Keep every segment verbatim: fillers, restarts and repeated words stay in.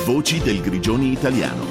Voci del Grigioni italiano.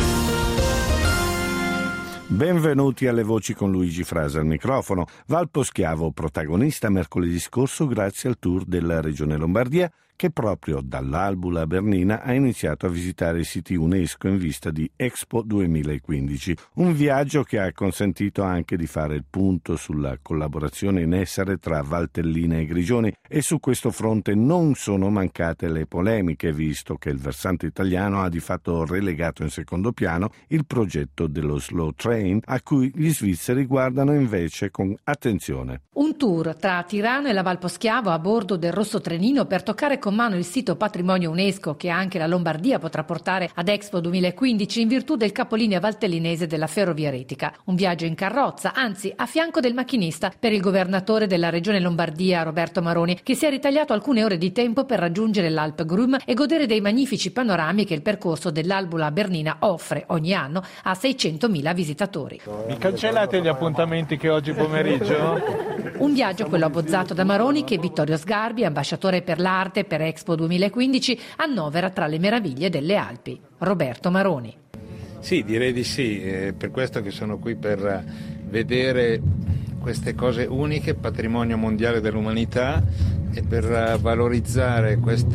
Benvenuti alle Voci con Luigi Frase al microfono. Valpo Schiavo protagonista mercoledì scorso grazie al tour della Regione Lombardia, che proprio dall'Albula a Bernina ha iniziato a visitare i siti UNESCO in vista di Expo duemilaquindici, un viaggio che ha consentito anche di fare il punto sulla collaborazione in essere tra Valtellina e Grigioni, e su questo fronte non sono mancate le polemiche, visto che il versante italiano ha di fatto relegato in secondo piano il progetto dello Slow Train, a cui gli svizzeri guardano invece con attenzione. Un tour tra Tirano e la Valpo Schiavo a bordo del Rosso Trenino per toccare con mano il sito patrimonio UNESCO che anche la Lombardia potrà portare ad Expo duemilaquindici in virtù del capolinea valtellinese della Ferrovia Retica. Un viaggio in carrozza, anzi a fianco del macchinista, per il governatore della regione Lombardia Roberto Maroni, che si è ritagliato alcune ore di tempo per raggiungere l'Alpe Grum e godere dei magnifici panorami che il percorso dell'Albula a Bernina offre ogni anno a seicentomila visitatori. Mi cancellate gli appuntamenti che oggi pomeriggio? Un viaggio quello abbozzato da Maroni che Vittorio Sgarbi, ambasciatore per l'arte per Expo duemilaquindici, annovera tra le meraviglie delle Alpi. Roberto Maroni. Sì, direi di sì, è per questo che sono qui, per vedere queste cose uniche, patrimonio mondiale dell'umanità, e per valorizzare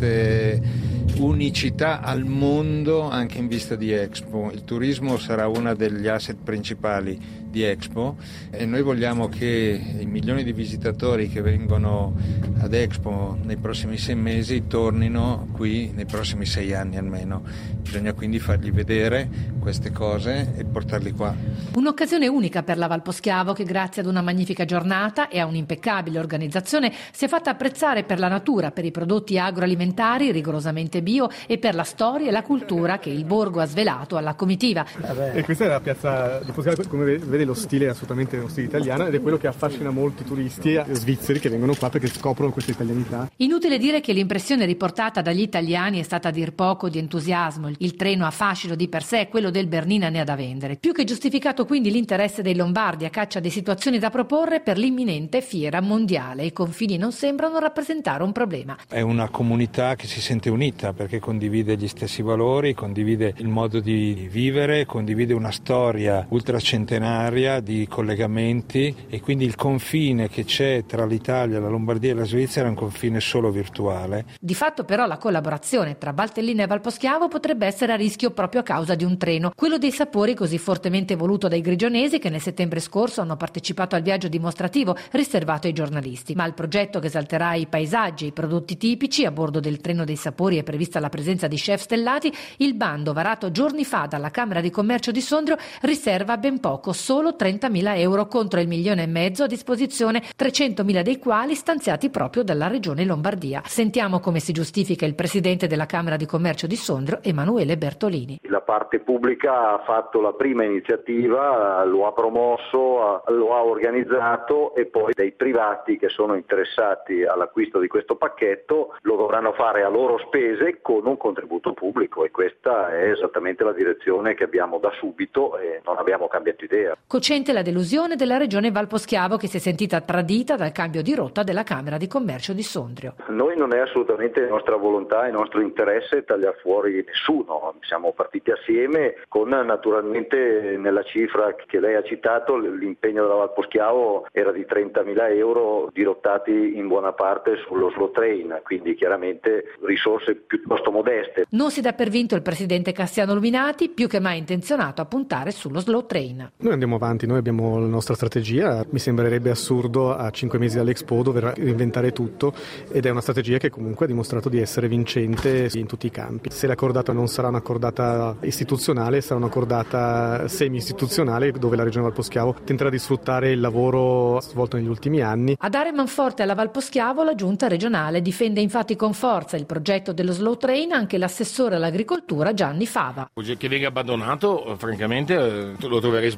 queste unicità al mondo anche in vista di Expo. Il turismo sarà uno degli asset principali di Expo e noi vogliamo che i milioni di visitatori che vengono ad Expo nei prossimi sei mesi tornino qui nei prossimi sei anni almeno. Bisogna quindi fargli vedere queste cose e portarli qua. Un'occasione unica per la Valpo Schiavo che, grazie ad una magnifica giornata e a un'impeccabile organizzazione, si è fatta apprezzare per la natura, per i prodotti agroalimentari rigorosamente bio e per la storia e la cultura che il borgo ha svelato alla comitiva. E questa è la piazza di Schiavo, come vede lo stile è assolutamente uno stile italiano ed è quello che affascina molti turisti svizzeri che vengono qua perché scoprono questa italianità. Inutile dire che l'impressione riportata dagli italiani è stata a dir poco di entusiasmo. Il treno a fascino di per sé, quello del Bernina ne ha da vendere. Più che giustificato quindi l'interesse dei lombardi a caccia di situazioni da proporre per l'imminente fiera mondiale. I confini non sembrano rappresentare un problema. È una comunità che si sente unita perché condivide gli stessi valori, condivide il modo di vivere, condivide una storia ultracentenaria di collegamenti, e quindi il confine che c'è tra l'Italia, la Lombardia e la Svizzera è un confine solo virtuale. Di fatto però la collaborazione tra Valtellina e Valpo Schiavo potrebbe essere a rischio proprio a causa di un treno, quello dei sapori così fortemente voluto dai grigionesi che nel settembre scorso hanno partecipato al viaggio dimostrativo riservato ai giornalisti. Ma il progetto che esalterà i paesaggi e i prodotti tipici a bordo del treno dei sapori è prevista la presenza di chef stellati. Il bando varato giorni fa dalla Camera di Commercio di Sondrio riserva ben poco, solo trentamila euro contro il milione e mezzo a disposizione, trecentomila dei quali stanziati proprio dalla regione Lombardia. Sentiamo come si giustifica il presidente della Camera di Commercio di Sondrio, Emanuele Bertolini. La parte pubblica ha fatto la prima iniziativa, lo ha promosso, lo ha organizzato, e poi dei privati che sono interessati all'acquisto di questo pacchetto lo dovranno fare a loro spese con un contributo pubblico, e questa è esattamente la direzione che abbiamo da subito e non abbiamo cambiato idea. Cocente la delusione della regione Valpo Schiavo che si è sentita tradita dal cambio di rotta della Camera di Commercio di Sondrio. Noi non è assolutamente nostra volontà e nostro interesse tagliare fuori nessuno, siamo partiti assieme con, naturalmente, nella cifra che lei ha citato, l'impegno della Valpo Schiavo era di trentamila euro dirottati in buona parte sullo slow train, quindi chiaramente risorse piuttosto modeste. Non si dà per vinto il presidente Cassiano Luminati, più che mai intenzionato a puntare sullo slow train. Noi andiamo avanti, noi abbiamo la nostra strategia, mi sembrerebbe assurdo a cinque mesi dall'Expo dover reinventare tutto, ed è una strategia che comunque ha dimostrato di essere vincente in tutti i campi. Se la cordata non sarà una cordata istituzionale, sarà una cordata semi-istituzionale dove la regione Valpo Schiavo tenterà di sfruttare il lavoro svolto negli ultimi anni. A dare manforte alla Valpo Schiavo la giunta regionale difende infatti con forza il progetto dello slow train anche l'assessore all'agricoltura Gianni Fava. Che venga abbandonato, francamente, lo troverei sbagliato.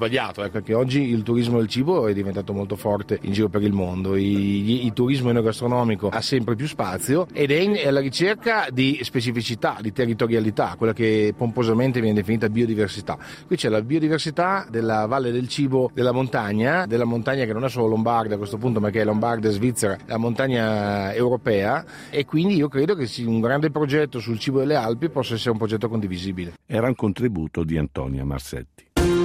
ecco, che oggi il turismo del cibo è diventato molto forte in giro per il mondo, il, il turismo enogastronomico ha sempre più spazio ed è, in, è alla ricerca di specificità, di territorialità, quella che pomposamente viene definita biodiversità. Qui c'è la biodiversità della Valle del Cibo, della montagna, della montagna che non è solo lombarda a questo punto, ma che è lombarda, svizzera, la montagna europea, e quindi io credo che un grande progetto sul cibo delle Alpi possa essere un progetto condivisibile. Era un contributo di Antonia Marsetti.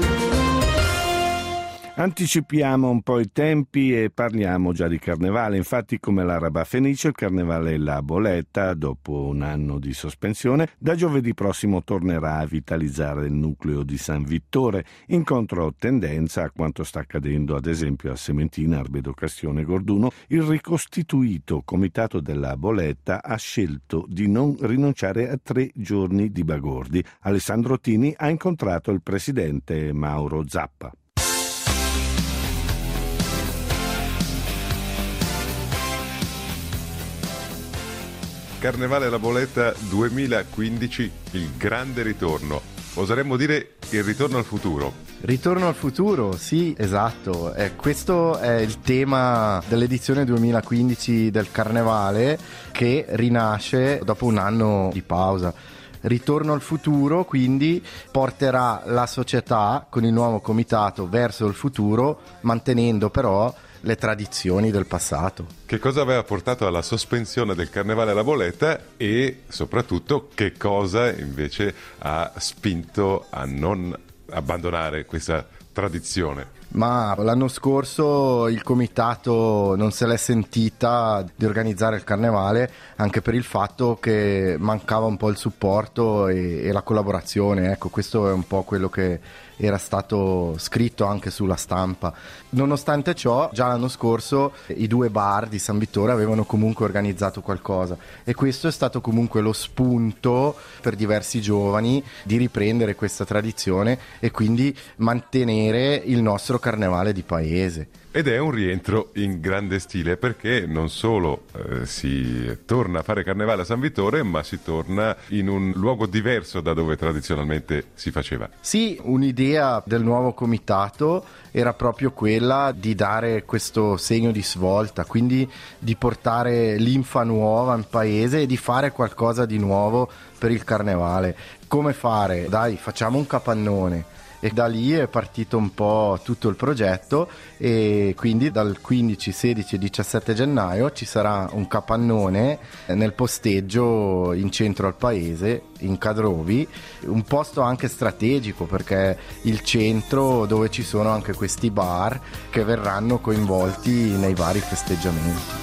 Anticipiamo un po' i tempi e parliamo già di carnevale. Infatti, come l'Araba Fenice, il carnevale La Boletta, dopo un anno di sospensione, da giovedì prossimo tornerà a vitalizzare il nucleo di San Vittore, in controtendenza a quanto sta accadendo ad esempio a Sementina, Arbedo Castione e Gorduno. Il ricostituito comitato della Boletta ha scelto di non rinunciare a tre giorni di bagordi. Alessandro Tini ha incontrato il presidente Mauro Zappa. Carnevale La Boletta duemilaquindici, il grande ritorno. Oseremmo dire il ritorno al futuro. Ritorno al futuro, sì, esatto. Eh, questo è il tema dell'edizione duemilaquindici del Carnevale, che rinasce dopo un anno di pausa. Ritorno al futuro, quindi porterà la società con il nuovo comitato verso il futuro, mantenendo però le tradizioni del passato. Che cosa aveva portato alla sospensione del Carnevale alla Boletta e soprattutto che cosa invece ha spinto a non abbandonare questa tradizione? Ma l'anno scorso il comitato non se l'è sentita di organizzare il carnevale, anche per il fatto che mancava un po' il supporto e, e la collaborazione. Ecco, questo è un po' quello che era stato scritto anche sulla stampa. Nonostante ciò, già l'anno scorso i due bar di San Vittore avevano comunque organizzato qualcosa, e questo è stato comunque lo spunto per diversi giovani di riprendere questa tradizione e quindi mantenere il nostro carnevale di paese. Ed è un rientro in grande stile, perché non solo eh, si torna a fare carnevale a San Vittore, ma si torna in un luogo diverso da dove tradizionalmente si faceva. Sì, un'idea del nuovo comitato era proprio quella di dare questo segno di svolta, quindi di portare linfa nuova in paese e di fare qualcosa di nuovo per il carnevale. Come fare? Dai, facciamo un capannone. E da lì è partito un po' tutto il progetto, e quindi dal quindici, sedici e diciassette gennaio ci sarà un capannone nel posteggio in centro al paese, in Cadrovi, un posto anche strategico perché il centro dove ci sono anche questi bar che verranno coinvolti nei vari festeggiamenti.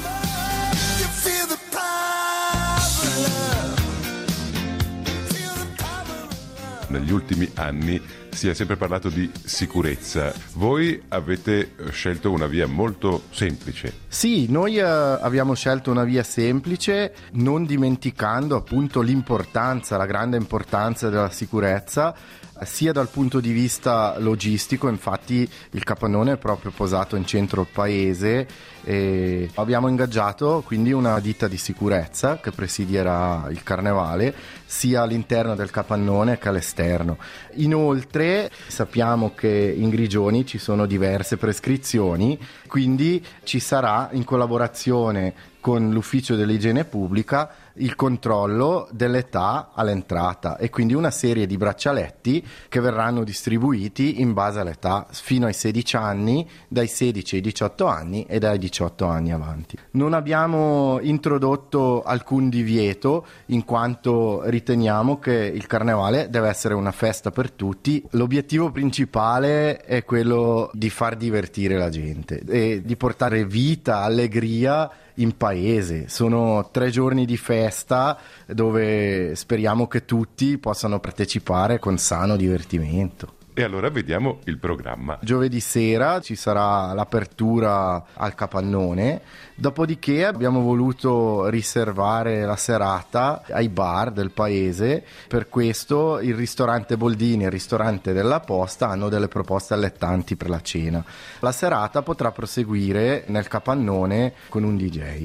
Negli ultimi anni si è sempre parlato di sicurezza. Voi avete scelto una via molto semplice. Sì, noi eh, abbiamo scelto una via semplice, non dimenticando appunto l'importanza, la grande importanza della sicurezza, sia dal punto di vista logistico. Infatti il capannone è proprio posato in centro al paese e abbiamo ingaggiato quindi una ditta di sicurezza che presidierà il carnevale sia all'interno del capannone che all'esterno. Inoltre sappiamo che in Grigioni ci sono diverse prescrizioni, quindi ci sarà in collaborazione con l'ufficio dell'igiene pubblica il controllo dell'età all'entrata e quindi una serie di braccialetti che verranno distribuiti in base all'età fino ai sedici anni, dai sedici ai diciotto anni e dai diciotto anni avanti. Non abbiamo introdotto alcun divieto in quanto riteniamo che il carnevale deve essere una festa per tutti. L'obiettivo principale è quello di far divertire la gente e di portare vita, allegria in paese. Sono tre giorni di festa dove speriamo che tutti possano partecipare con sano divertimento. E allora vediamo il programma. Giovedì sera ci sarà l'apertura al capannone, dopodiché abbiamo voluto riservare la serata ai bar del paese. Per questo il ristorante Boldini e il ristorante della Posta hanno delle proposte allettanti per la cena. La serata potrà proseguire nel capannone con un D J.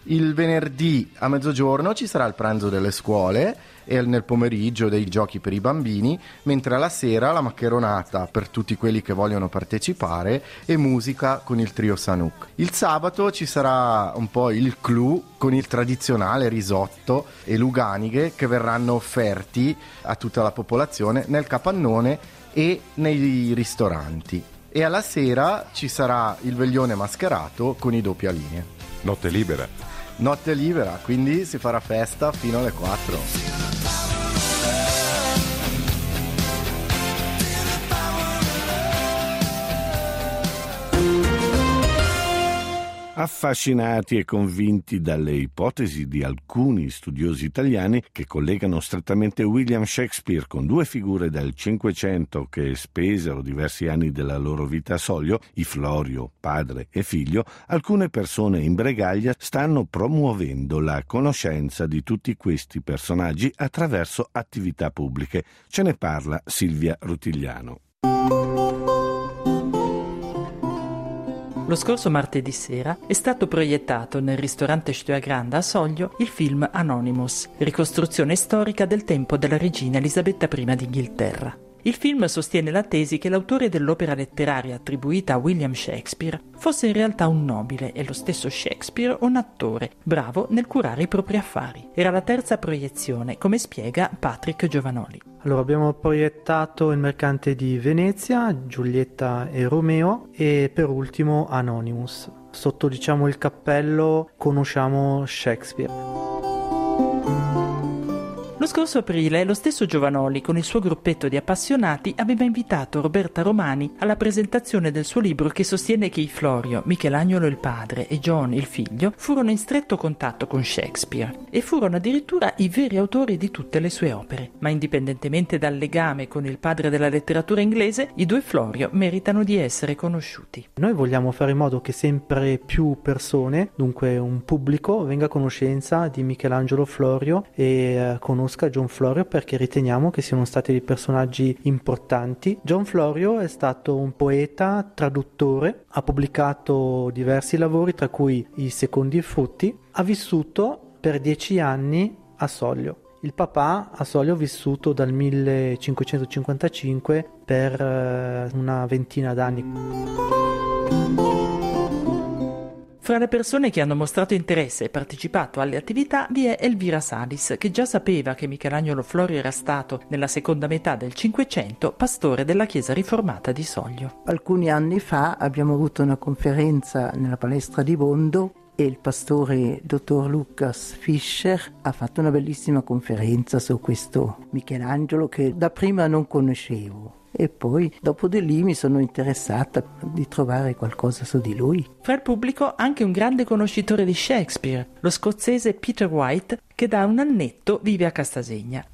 Il venerdì a mezzogiorno ci sarà il pranzo delle scuole e nel pomeriggio dei giochi per i bambini, mentre alla sera la maccheronata per tutti quelli che vogliono partecipare e musica con il trio Sanuk. Il sabato ci sarà un po' il clou con il tradizionale risotto e luganighe che verranno offerti a tutta la popolazione nel capannone e nei ristoranti. E alla sera ci sarà il veglione mascherato con i doppialinee. Notte libera. Notte libera, quindi si farà festa fino alle quattro. Affascinati e convinti dalle ipotesi di alcuni studiosi italiani che collegano strettamente William Shakespeare con due figure del Cinquecento che spesero diversi anni della loro vita a Soglio, i Florio, padre e figlio, alcune persone in Bregaglia stanno promuovendo la conoscenza di tutti questi personaggi attraverso attività pubbliche. Ce ne parla Silvia Rutigliano. Lo scorso martedì sera è stato proiettato nel ristorante Stoa Granda a Soglio il film Anonymous, ricostruzione storica del tempo della regina Elisabetta I d'Inghilterra. Il film sostiene la tesi che l'autore dell'opera letteraria attribuita a William Shakespeare fosse in realtà un nobile e lo stesso Shakespeare un attore, bravo nel curare i propri affari. Era la terza proiezione, come spiega Patrick Giovanoli. Allora, abbiamo proiettato Il mercante di Venezia, Giulietta e Romeo e per ultimo Anonymous. Sotto, diciamo, il cappello conosciamo Shakespeare. Lo scorso aprile lo stesso Giovanoli con il suo gruppetto di appassionati aveva invitato Roberta Romani alla presentazione del suo libro che sostiene che i Florio, Michelagnolo il padre e John il figlio furono in stretto contatto con Shakespeare e furono addirittura i veri autori di tutte le sue opere. Ma indipendentemente dal legame con il padre della letteratura inglese, i due Florio meritano di essere conosciuti. Noi vogliamo fare in modo che sempre più persone, dunque un pubblico, venga a conoscenza di Michelangelo Florio e eh, conosca John Florio, perché riteniamo che siano stati dei personaggi importanti. John Florio è stato un poeta, traduttore, ha pubblicato diversi lavori, tra cui I secondi frutti. Ha vissuto per dieci anni a Soglio. Il papà a Soglio ha vissuto dal millecinquecentocinquantacinque per una ventina d'anni. Fra le persone che hanno mostrato interesse e partecipato alle attività vi è Elvira Salis, che già sapeva che Michelagnolo Florio era stato, nella seconda metà del Cinquecento, pastore della chiesa riformata di Soglio. Alcuni anni fa abbiamo avuto una conferenza nella palestra di Bondo e il pastore dottor Lucas Fischer ha fatto una bellissima conferenza su questo Michelangelo che da prima non conoscevo. E poi dopo di lì mi sono interessata di trovare qualcosa su di lui. Fra il pubblico anche un grande conoscitore di Shakespeare, lo scozzese Peter White, che da un annetto vive a Castasegna.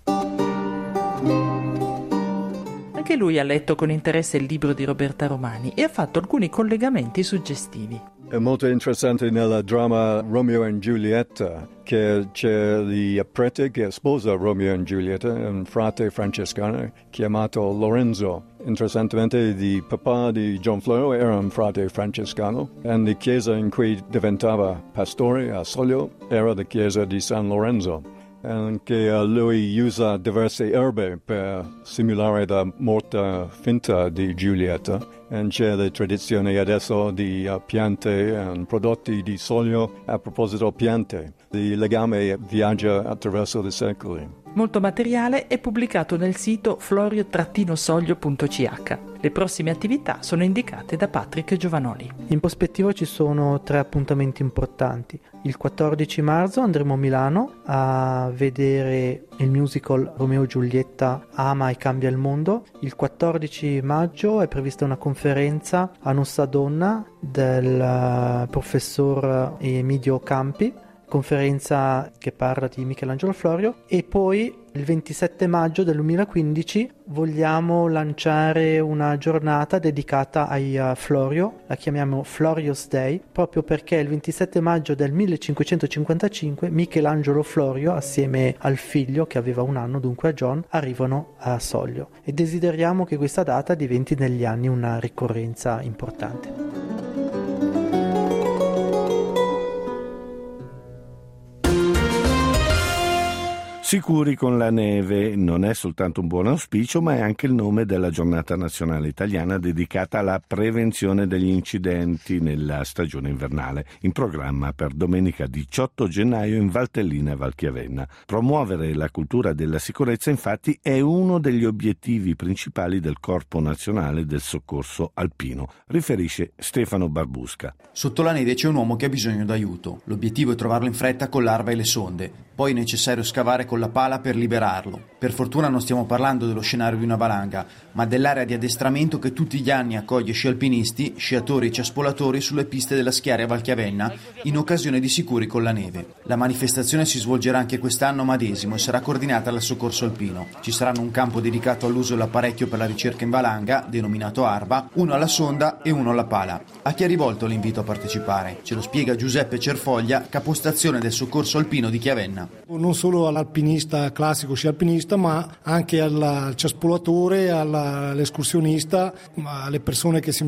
Anche lui ha letto con interesse il libro di Roberta Romani e ha fatto alcuni collegamenti suggestivi. È molto interessante nel dramma Romeo e Giulietta che c'è il prete che sposa Romeo e Giulietta, un frate francescano chiamato Lorenzo. Interessantemente il papà di John Florio era un frate francescano e la chiesa in cui diventava pastore a Soglio era la chiesa di San Lorenzo. Anche lui usa diverse erbe per simulare la morte finta di Giulietta. E c'è la tradizione adesso di uh, piante e prodotti di Soglio. A proposito piante, il legame viaggia attraverso i secoli. Molto materiale è pubblicato nel sito florio soglio punto c h. Le prossime attività sono indicate da Patrick Giovanoli. In prospettiva ci sono tre appuntamenti importanti. Il quattordici marzo andremo a Milano a vedere il musical Romeo e Giulietta ama e cambia il mondo. Il quattordici maggio è prevista una conferenza a Nostra Donna del professor Emidio Campi, conferenza che parla di Michelangelo Florio. E poi il ventisette maggio del duemilaquindici vogliamo lanciare una giornata dedicata ai uh, Florio, la chiamiamo Florios Day, proprio perché il ventisette maggio del millecinquecentocinquantacinque Michelangelo Florio assieme al figlio che aveva un anno, dunque a John, arrivano a Soglio e desideriamo che questa data diventi negli anni una ricorrenza importante. Sicuri con la neve non è soltanto un buon auspicio, ma è anche il nome della giornata nazionale italiana dedicata alla prevenzione degli incidenti nella stagione invernale, in programma per domenica diciotto gennaio in Valtellina e Valchiavenna. Promuovere la cultura della sicurezza, infatti, è uno degli obiettivi principali del Corpo Nazionale del Soccorso Alpino, riferisce Stefano Barbusca. Sotto la neve c'è un uomo che ha bisogno d'aiuto. L'obiettivo è trovarlo in fretta con l'arva e le sonde. Poi è necessario scavare con la pala per liberarlo. Per fortuna non stiamo parlando dello scenario di una valanga, ma dell'area di addestramento che tutti gli anni accoglie sci alpinisti, sciatori e ciaspolatori sulle piste della Schiaria Valchiavenna in occasione di Sicuri con la neve. La manifestazione si svolgerà anche quest'anno a Madesimo e sarà coordinata dal Soccorso Alpino. Ci saranno un campo dedicato all'uso dell'apparecchio per la ricerca in valanga, denominato ARVA, uno alla sonda e uno alla pala. A chi è rivolto l'invito a partecipare? Ce lo spiega Giuseppe Cerfoglia, capostazione del Soccorso Alpino di Chiavenna. Non solo all'alpinista classico sci alpinista, ma anche al ciaspolatore, all'escursionista, alle persone che si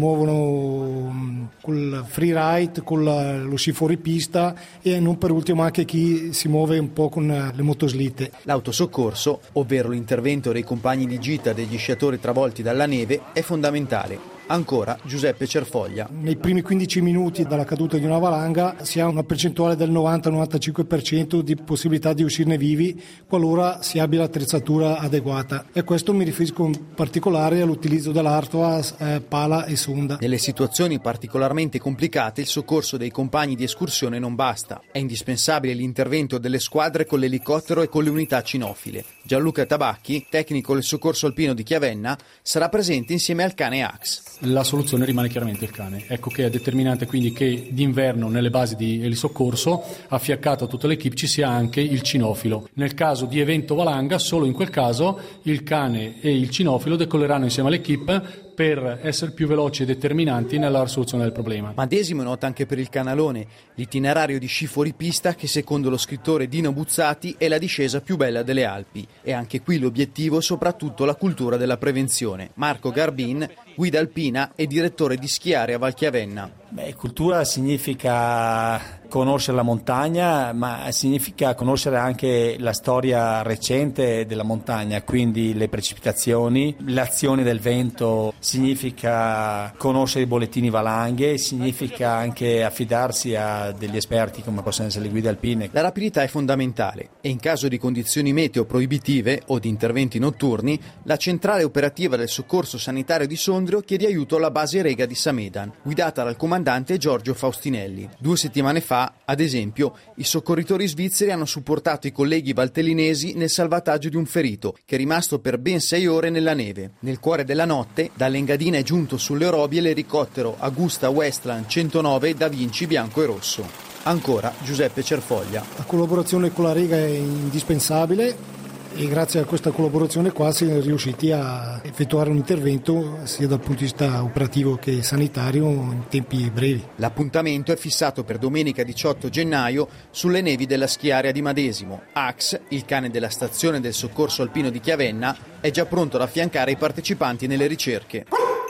muovono col freeride, con lo sci fuoripista e non per ultimo anche chi si muove un po' con le motoslitte. L'autosoccorso, ovvero l'intervento dei compagni di gita degli sciatori travolti dalla neve, è fondamentale. Ancora Giuseppe Cerfoglia. Nei primi quindici minuti dalla caduta di una valanga si ha una percentuale del novanta novantacinque per cento di possibilità di uscirne vivi qualora si abbia l'attrezzatura adeguata, e questo mi riferisco in particolare all'utilizzo dell'artua, eh, pala e sonda. Nelle situazioni particolarmente complicate il soccorso dei compagni di escursione non basta. È indispensabile l'intervento delle squadre con l'elicottero e con le unità cinofile. Gianluca Tabacchi, tecnico del Soccorso Alpino di Chiavenna, sarà presente insieme al cane A X. La soluzione rimane chiaramente il cane. Ecco che è determinante quindi che d'inverno nelle basi di elisoccorso, affiaccato a tutta l'equipe, ci sia anche il cinofilo. Nel caso di evento valanga, solo in quel caso il cane e il cinofilo decolleranno insieme all'equipe per essere più veloci e determinanti nella risoluzione del problema. Madesimo è nota anche per il canalone, l'itinerario di sci fuoripista che secondo lo scrittore Dino Buzzati è la discesa più bella delle Alpi. E anche qui l'obiettivo è soprattutto la cultura della prevenzione. Marco Garbin, guida alpina e direttore di Schiaria Valchiavenna. Beh, cultura significa conoscere la montagna, ma significa conoscere anche la storia recente della montagna, quindi le precipitazioni, le azioni del vento, significa conoscere i bollettini valanghe, significa anche affidarsi a degli esperti come possono essere le guide alpine. La rapidità è fondamentale e in caso di condizioni meteo proibitive o di interventi notturni, la centrale operativa del soccorso sanitario di Sondrio chiede aiuto alla base Rega di Samedan, guidata dal comandante Giorgio Faustinelli. Due settimane fa, ad esempio, i soccorritori svizzeri hanno supportato i colleghi valtellinesi nel salvataggio di un ferito che è rimasto per ben sei ore nella neve. Nel cuore della notte, dall'Engadina è giunto sulle Orobie l'elicottero Augusta Westland centonove Da Vinci bianco e rosso. Ancora Giuseppe Cerfoglia. La collaborazione con la Rega è indispensabile e grazie a questa collaborazione qua si è riusciti a effettuare un intervento sia dal punto di vista operativo che sanitario in tempi brevi. L'appuntamento è fissato per domenica diciotto gennaio sulle nevi della Schiaria di Madesimo. A X, il cane della stazione del Soccorso Alpino di Chiavenna, è già pronto ad affiancare i partecipanti nelle ricerche.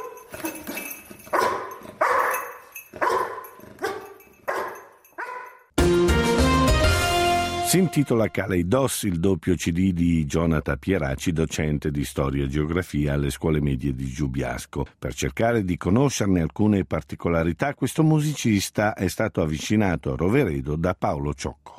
Si intitola Kaleidos, il doppio C D di Jonathan Pieracci, docente di storia e geografia alle scuole medie di Giubiasco. Per cercare di conoscerne alcune particolarità, questo musicista è stato avvicinato a Roveredo da Paolo Ciocco.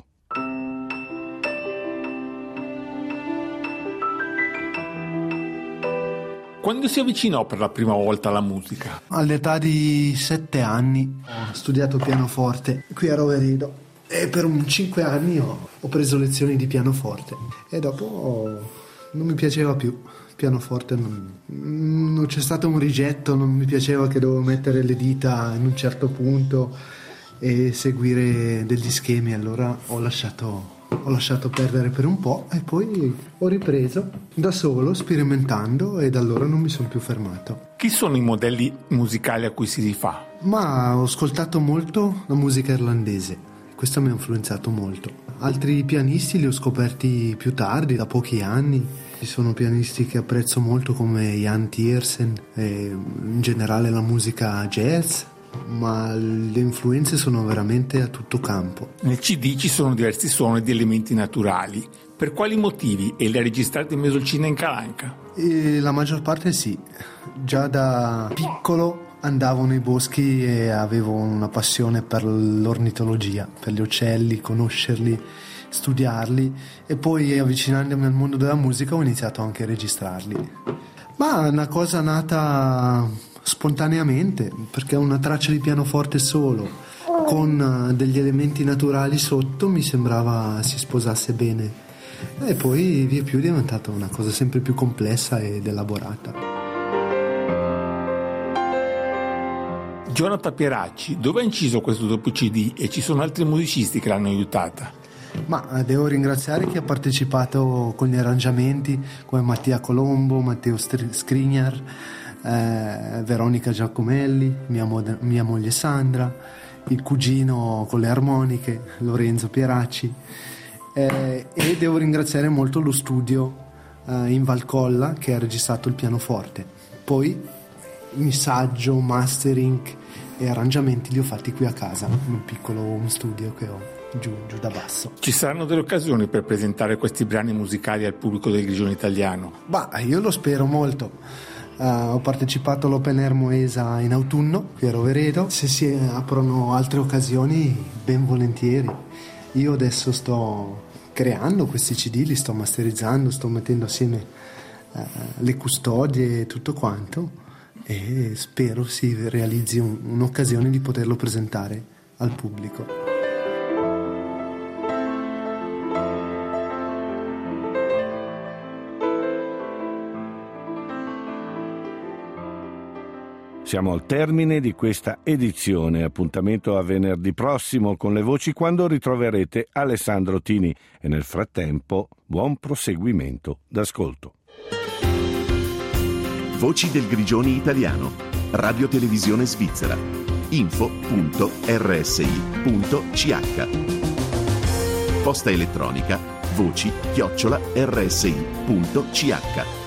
Quando si avvicinò per la prima volta alla musica? All'età di sette anni ho studiato pianoforte qui a Roveredo. E per un cinque anni ho, ho preso lezioni di pianoforte e dopo oh, non mi piaceva più. Il pianoforte non, non c'è stato un rigetto, non mi piaceva che dovevo mettere le dita in un certo punto e seguire degli schemi, allora ho lasciato, ho lasciato perdere per un po' e poi ho ripreso da solo, sperimentando, e da allora non mi sono più fermato. Chi sono i modelli musicali a cui si rifà? Ma ho ascoltato molto la musica irlandese. Questo mi ha influenzato molto. Altri pianisti li ho scoperti più tardi, da pochi anni. Ci sono pianisti che apprezzo molto come Jan Tiersen e in generale la musica jazz. ma le influenze sono veramente a tutto campo. Nel C D ci sono diversi suoni di elementi naturali. Per quali motivi? E li ha registrati in Mesolcina in Calanca? E la maggior parte sì. Già da piccolo andavo nei boschi e avevo una passione per l'ornitologia, per gli uccelli, conoscerli, studiarli, e poi avvicinandomi al mondo della musica ho iniziato anche a registrarli. Ma è una cosa nata spontaneamente, perché una traccia di pianoforte solo con degli elementi naturali sotto mi sembrava si sposasse bene, e poi via più è diventata una cosa sempre più complessa ed elaborata. Jonathan Pieracci, dove ha inciso questo doppio C D e ci sono altri musicisti che l'hanno aiutata? Ma devo ringraziare chi ha partecipato con gli arrangiamenti, come Mattia Colombo, Matteo Skriniar, eh, Veronica Giacomelli, mia, mod- mia moglie Sandra, il cugino con le armoniche, Lorenzo Pieracci, eh, e devo ringraziare molto lo studio eh, in Valcolla che ha registrato il pianoforte. Poi missaggio, mastering e arrangiamenti li ho fatti qui a casa, in un piccolo home studio che ho giù, giù da basso. Ci saranno delle occasioni per presentare questi brani musicali al pubblico del Grigione Italiano? Bah, io lo spero molto. Uh, ho partecipato all'Open Air Moesa in autunno qui a Roveredo. Se si aprono altre occasioni, ben volentieri. Io adesso sto creando questi C D, li sto masterizzando, sto mettendo assieme uh, le custodie e tutto quanto, e spero si realizzi un, un'occasione di poterlo presentare al pubblico. Siamo al termine di questa edizione. Appuntamento a venerdì prossimo con le voci, quando ritroverete Alessandro Tini, e nel frattempo buon proseguimento d'ascolto. Voci del Grigione Italiano, Radio Televisione Svizzera, info punto erre esse i punto ci acca. Posta elettronica voci chiocciola erre esse i punto ci acca.